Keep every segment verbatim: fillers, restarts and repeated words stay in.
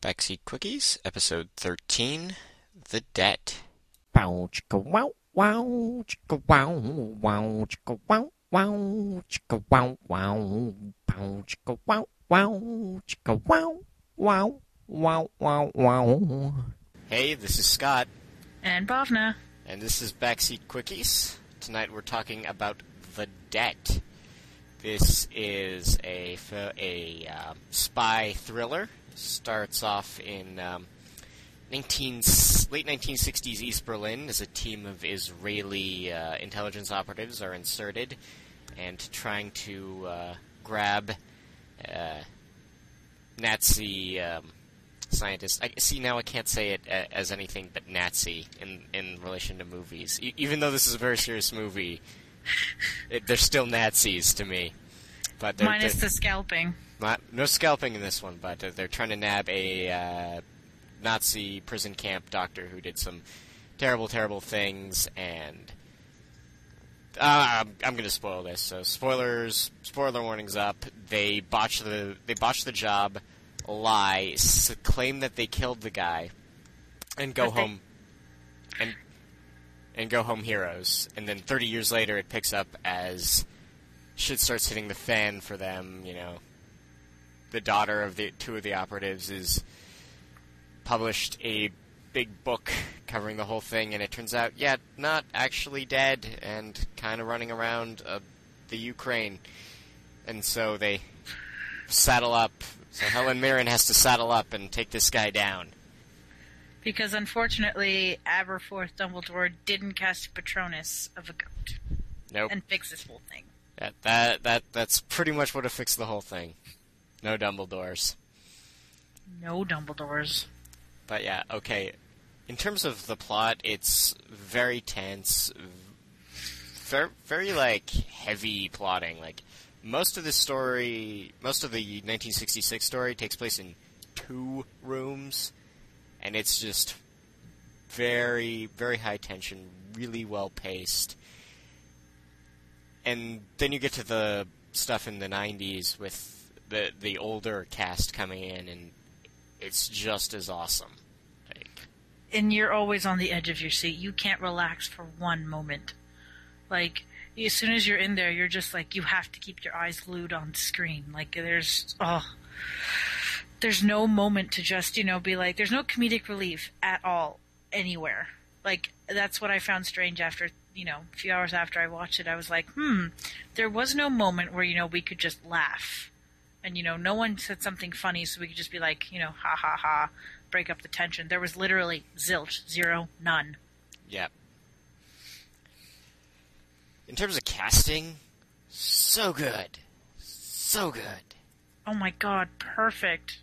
Backseat Quickies, episode thirteen, The Debt. Wow, chicka wow, wow, chicka wow, wow, chicka wow, wow, chicka wow, wow, pow, chicka wow, wow, chicka wow, wow, wow, wow, wow. Hey, this is Scott, And Bhavna. and this is Backseat Quickies. Tonight we're talking about The Debt. This is a, a uh, spy thriller. Starts off in um, nineteen, late nineteen sixties East Berlin as a team of Israeli uh, intelligence operatives are inserted and trying to uh, grab uh, Nazi um, scientists. I see now I can't say it a, as anything but Nazi in, in relation to movies. E- even though this is a very serious movie, it, they're still Nazis to me. But they're, Minus they're, the scalping. Not, no scalping in this one, but uh, they're trying to nab a uh, Nazi prison camp doctor who did some terrible, terrible things, and uh, I'm, I'm going to spoil this. So, spoilers, spoiler warnings up. They botch the they botch the job, lie, s- claim that they killed the guy, and go But they- home, and and go home heroes. And then thirty years later, it picks up as shit starts hitting the fan for them. You know. The daughter of the two of the operatives is published a big book covering the whole thing, and it turns out, yeah, not actually dead and kind of running around uh, the Ukraine. And so they saddle up. So Helen Mirren has to saddle up and take this guy down. Because unfortunately, Aberforth Dumbledore didn't cast Patronus of a goat Nope. and fix this whole thing. That that that that's pretty much what affixed the whole thing. No Dumbledores. No Dumbledores. But yeah, okay. In terms of the plot, it's very tense, very, very like heavy plotting. Like most of the story, most of the nineteen sixty-six story takes place in two rooms, and it's just very, very high tension, really well paced. And then you get to the stuff in the nineties with the the older cast coming in, and it's just as awesome. Like, And you're always on the edge of your seat. You can't relax for one moment. Like, as soon as you're in there, you're just like, you have to keep your eyes glued on the screen. Like, there's, oh, there's no moment to just, you know, be like, there's no comedic relief at all, anywhere. Like, that's what I found strange after, you know, a few hours after I watched it. I was like, hmm, there was no moment where, you know, we could just laugh. And, you know, no one said something funny, so we could just be like, you know, ha ha ha, break up the tension. There was literally zilch, zero, none. yeah. In terms of casting, so good, so good. Oh my god, perfect.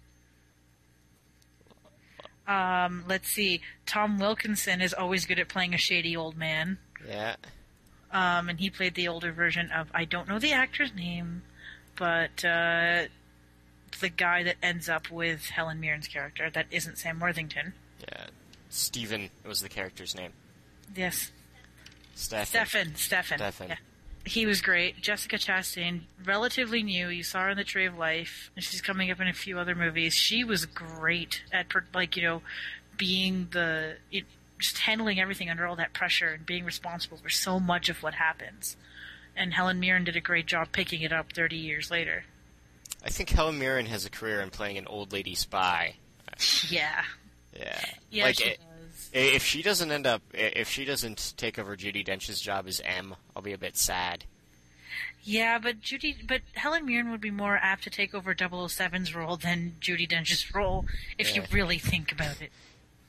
Um, let's see. Tom Wilkinson is always good at playing a shady old man. Yeah. Um, and he played the older version of, I don't know the actor's name, but uh, the guy that ends up with Helen Mirren's character that isn't Sam Worthington. Yeah. Stephen was the character's name. Yes, Stefan. Stefan. Stefan. Stefan. Yeah. He was great. Jessica Chastain, relatively new. You saw her in The Tree of Life, and she's coming up in a few other movies. She was great at, per- like, you know, being the, it, just handling everything under all that pressure and being responsible for so much of what happens. And Helen Mirren did a great job picking it up thirty years later. I think Helen Mirren has a career in playing an old lady spy. Yeah. Yeah. Yeah, like, she it, does. if she doesn't end up, if she doesn't take over Judi Dench's job as M, I'll be a bit sad. Yeah, but Judy, but Helen Mirren would be more apt to take over double oh seven's role than Judi Dench's role if Yeah. you really think about it.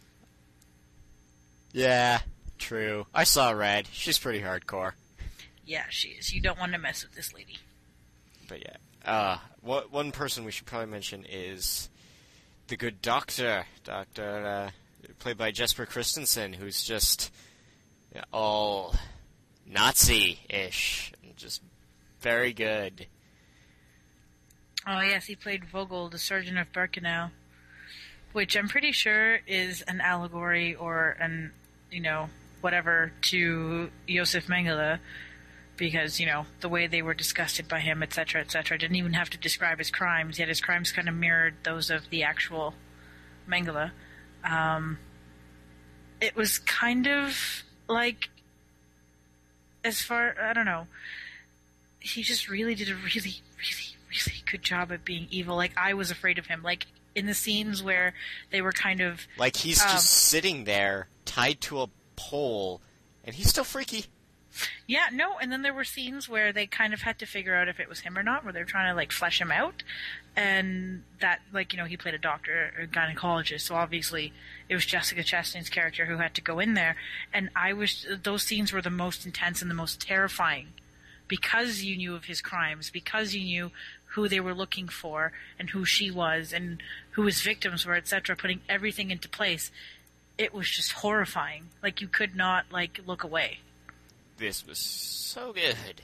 Yeah, true. I saw Red. She's pretty hardcore. Yeah, she is. You don't want to mess with this lady. But yeah. Uh, one, one person we should probably mention is the good doctor. Doctor, uh, played by Jesper Christensen, who's just yeah, all Nazi-ish. And just very good. Oh, yes, he played Vogel, the surgeon of Birkenau, which I'm pretty sure is an allegory or an, you know, whatever to Josef Mengele, because, you know, the way they were disgusted by him, et cetera, et cetera, didn't even have to describe his crimes, yet his crimes kind of mirrored those of the actual Mengele. Um, it was kind of like, as far, I don't know, he just really did a really, really, really good job at being evil. Like, I was afraid of him. Like, in the scenes where they were kind of... Like, he's um, just sitting there, tied to a pole, and he's still freaky. Yeah, no, and then there were scenes where they kind of had to figure out if it was him or not, where they're trying to, like, flesh him out. And that, like, you know, he played a doctor, a gynecologist, so obviously it was Jessica Chastain's character who had to go in there. And I was, those scenes were the most intense and the most terrifying because you knew of his crimes, because you knew who they were looking for and who she was and who his victims were, et cetera, putting everything into place. It was just horrifying. Like, you could not, like, look away. This was so good.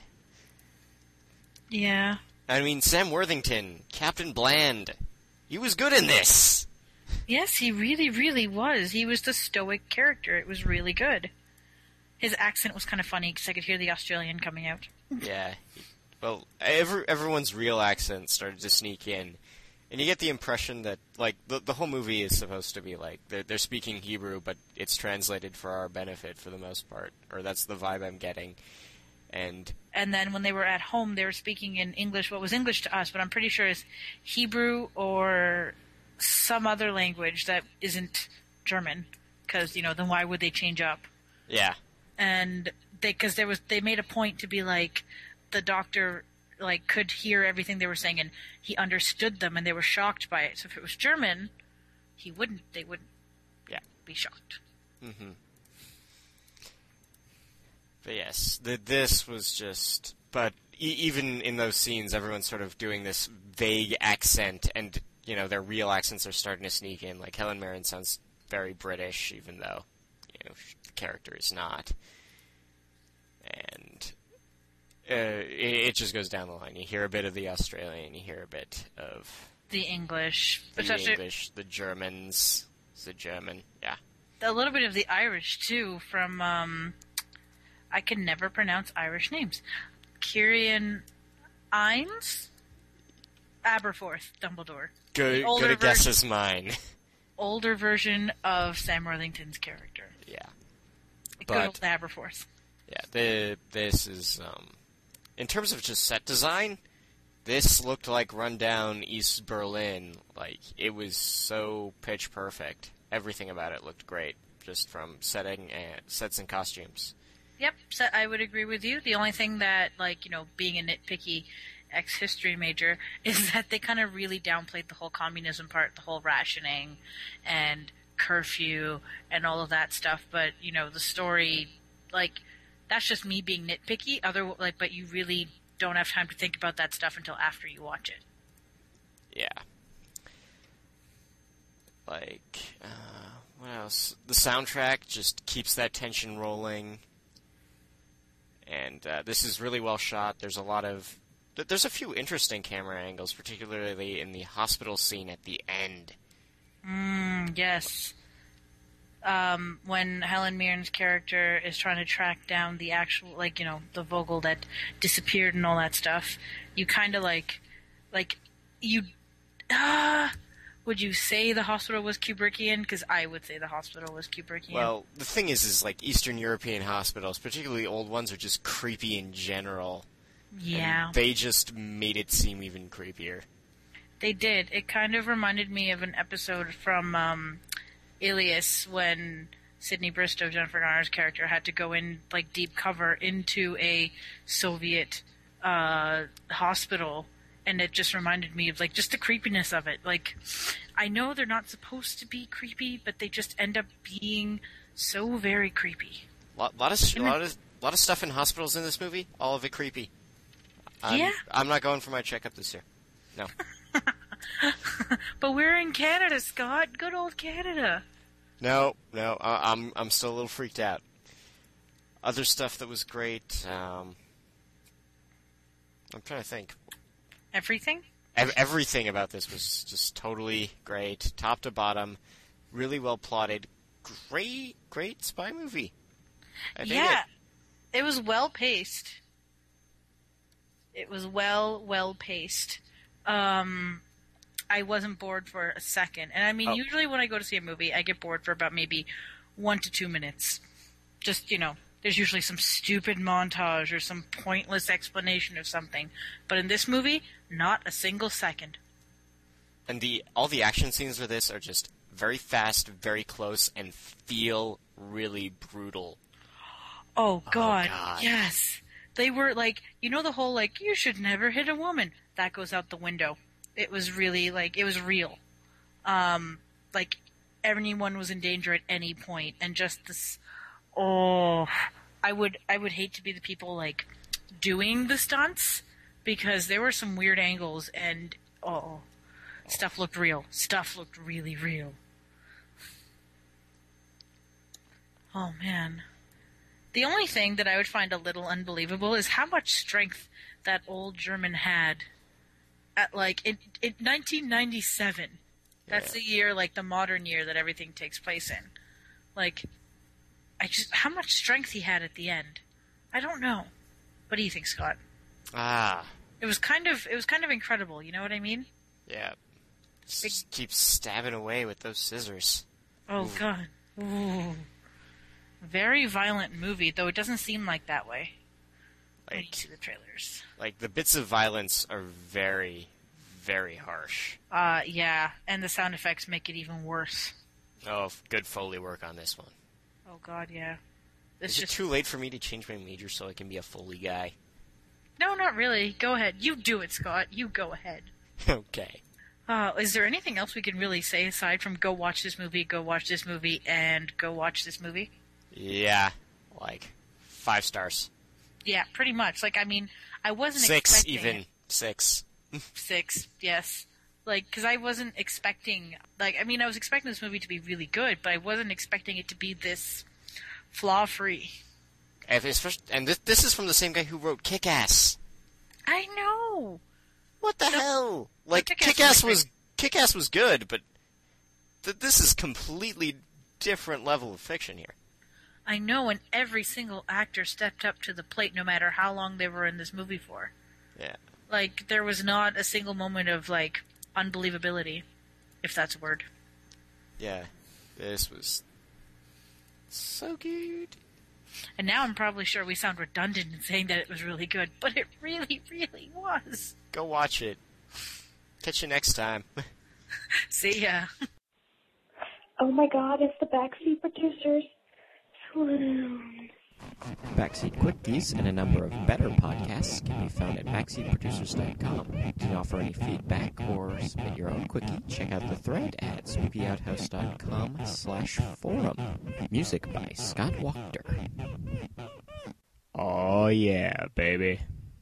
Yeah. I mean, Sam Worthington, Captain Bland, he was good in this. Yes, he really, really was. He was the stoic character. It was really good. His accent was kind of funny because I could hear the Australian coming out. Yeah. Well, every, everyone's real accent started to sneak in. And you get the impression that, like, the, the whole movie is supposed to be, like, they're, they're speaking Hebrew, but it's translated for our benefit for the most part. Or that's the vibe I'm getting. And and then when they were at home, they were speaking in English, what was English to us, but I'm pretty sure it's Hebrew or some other language that isn't German. Because, you know, then why would they change up? Yeah. And they, because there was, they made a point to be like, the doctor... like, could hear everything they were saying, and he understood them, and they were shocked by it. So if it was German, he wouldn't, they wouldn't yeah. be shocked. Mm-hmm. But yes, the, this was just, but e- even in those scenes, everyone's sort of doing this vague accent, and, you know, their real accents are starting to sneak in. Like, Helen Mirren sounds very British, even though, you know, the character is not. And... Uh, it, it just goes down the line. You hear a bit of the Australian, you hear a bit of The English. the especially English, the Germans, the German, yeah. a little bit of the Irish, too, from, um, I can never pronounce Irish names. Kieran Ines? Aberforth, Dumbledore. Good, older good a guess version- as mine. Older version of Sam Worthington's character. Yeah. Good But- old Aberforth. Yeah, the, this is, um... in terms of just set design, this looked like rundown East Berlin. Like, it was so pitch perfect. Everything about it looked great, just from setting and sets and costumes. Yep, so I would agree with you. The only thing that, like, you know, being a nitpicky ex-history major, is that they kind of really downplayed the whole communism part, the whole rationing and curfew and all of that stuff. But, you know, the story, like, that's just me being nitpicky. Other, like, but you really don't have time to think about that stuff until after you watch it. Yeah. Like, uh, what else? The soundtrack just keeps that tension rolling. And uh, this is really well shot. There's a lot of... There's a few interesting camera angles, particularly in the hospital scene at the end. Mm, yes. Um, when Helen Mirren's character is trying to track down the actual, like, you know, the Vogel that disappeared and all that stuff, you kind of, like, like, you... Ah... Would you say the hospital was Kubrickian? Because I would say the hospital was Kubrickian. Well, the thing is, is like Eastern European hospitals, particularly old ones, are just creepy in general. Yeah. And they just made it seem even creepier. They did. It kind of reminded me of an episode from um, Alias when Sydney Bristow, Jennifer Garner's character, had to go in, like, deep cover into a Soviet uh, hospital. And it just reminded me of, like, just the creepiness of it. Like, I know they're not supposed to be creepy, but they just end up being so very creepy. Lot, lot of, lot of, lot of stuff in hospitals in this movie. All of it creepy. I'm, Yeah. I'm not going for my checkup this year. No. But we're in Canada, Scott. Good old Canada. No, no. I, I'm, I'm still a little freaked out. Other stuff that was great. Um, I'm trying to think. Everything? Ev- everything about this was just totally great, top to bottom, really well plotted, great, great spy movie. I dig Yeah. it. It was well paced. It was well, well paced. Um, I wasn't bored for a second. And I mean, Oh. usually when I go to see a movie, I get bored for about maybe one to two minutes. Just, you know, there's usually some stupid montage or some pointless explanation of something. But in this movie, not a single second. And the all the action scenes for this are just very fast, very close, and feel really brutal. Oh, God. God. Yes. They were like, you know the whole, like, you should never hit a woman. That goes out the window. It was really, like, it was real. Um, like, anyone was in danger at any point. And just this, oh, I would, I would hate to be the people, like, doing the stunts. Because there were some weird angles and, oh, stuff looked real. Stuff looked really real. Oh, man. The only thing that I would find a little unbelievable is how much strength that old German had at, like, in, in nineteen ninety-seven. That's Yeah. the year, like, the modern year that everything takes place in. Like, I just, how much strength he had at the end. I don't know. What do you think, Scott? Ah, It was kind of, it was kind of incredible, you know what I mean? yeah. Just keep stabbing away with those scissors. Oh, Ooh. God. Ooh. Very violent movie, though it doesn't seem like that way. When you Like, see the trailers. like the bits of violence are very, very harsh. Uh, yeah, and the sound effects make it even worse. Oh, f- good Foley work on this one. Oh, God, yeah. It's Is just... it too late for me to change my major so I can be a Foley guy? No, not really. Go ahead. You do it, Scott. You go ahead. Okay. Uh, is there anything else we can really say aside from go watch this movie, go watch this movie, and go watch this movie? Yeah, like five stars. Yeah, pretty much. Like, I mean, I wasn't Six, expecting even. it. Six. Six, yes. Like, because I wasn't expecting... Like, I mean, I was expecting this movie to be really good, but I wasn't expecting it to be this flaw-free. And, especially, and this, this is from the same guy who wrote Kick-Ass. I know! What the No, hell? Like, Kick-Ass Kick-Ass was was Kick-Ass was good, but th- this is completely different level of fiction here. I know, and every single actor stepped up to the plate no matter how long they were in this movie for. Yeah. Like, there was not a single moment of, like, unbelievability, if that's a word. Yeah. This was so good. And now I'm probably sure we sound redundant in saying that it was really good, but it really, really was. Go watch it. Catch you next time. See ya. Oh my God, it's the Backseat Producers. Swoon. Backseat Quickies and a number of better podcasts can be found at backseat producers dot com. You can offer any feedback or submit your own quickie. Check out the thread at spoopyouthouse.com slash forum. Music by Scott Wachter. Oh yeah, baby.